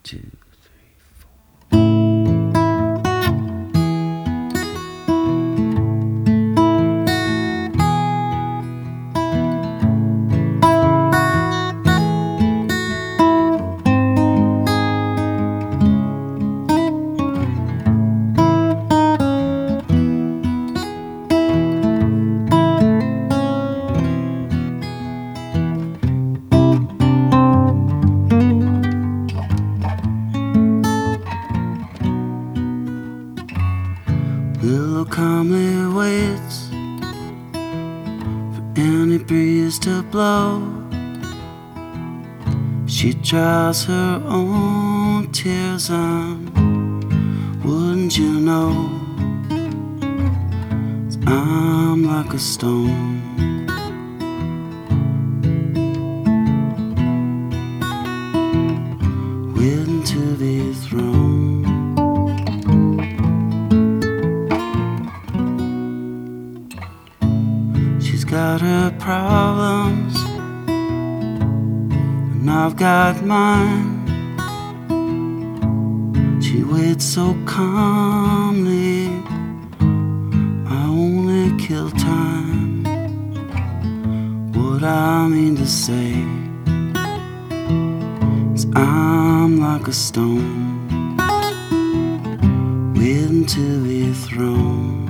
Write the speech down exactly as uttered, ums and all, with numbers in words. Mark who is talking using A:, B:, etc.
A: two. Willow calmly waits for any breeze to blow. She dries her own tears on, wouldn't you know? I'm like a stone, waiting to be thrown. She's got her problems, and I've got mine. She waits so calmly, I only kill time. What I mean to say is I'm like a stone, waiting to be thrown.